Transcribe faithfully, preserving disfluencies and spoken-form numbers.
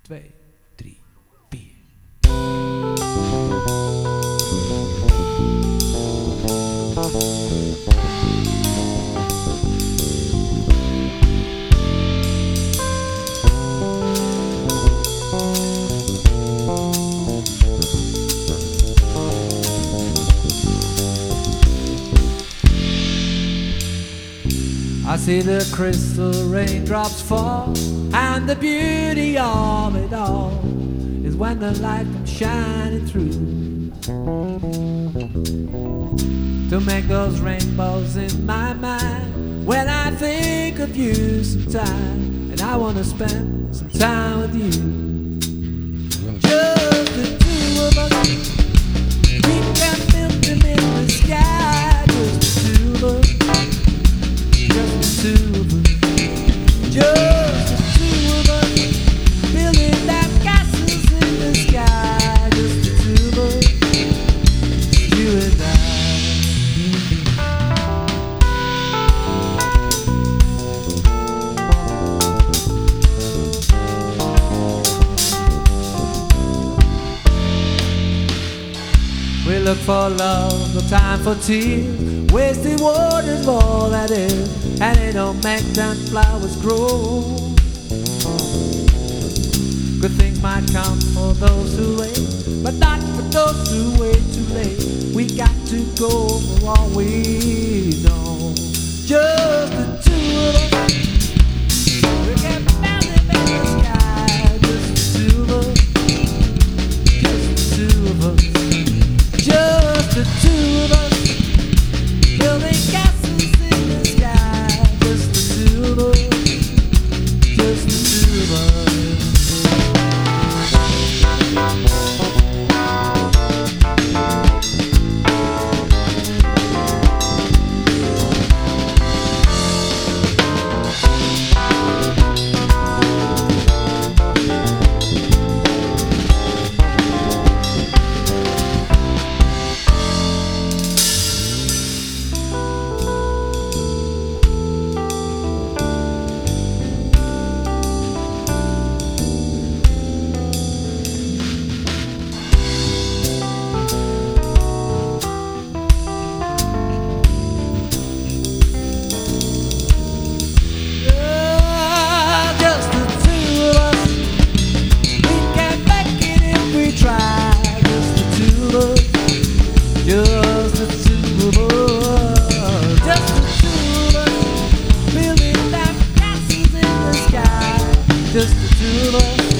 twee, drie, vier. I see the crystal raindrops fall, and the beauty of it all is when the light comes shining through to make those rainbows in my mind. When I think of you sometime, and I want to spend some time with you, just the two of us, we can build them in the sky, just the two of us. Just the two of us, just the two of us, building them castles in the sky. Just the two of us, you and I. We look for love, no time for tears. Wasted water's all that is, and it don't make them flowers grow. Good things might come for those who wait, but not for those who wait too late. We got to go for all we know. Just the two of us, we can build it in the sky. Just the two of us, just the two of us, just the two of us. Building castles in the sky, just the two of us, just the two of us. Just the two of us, just the two of us, building them castles in the sky. Just the two of us.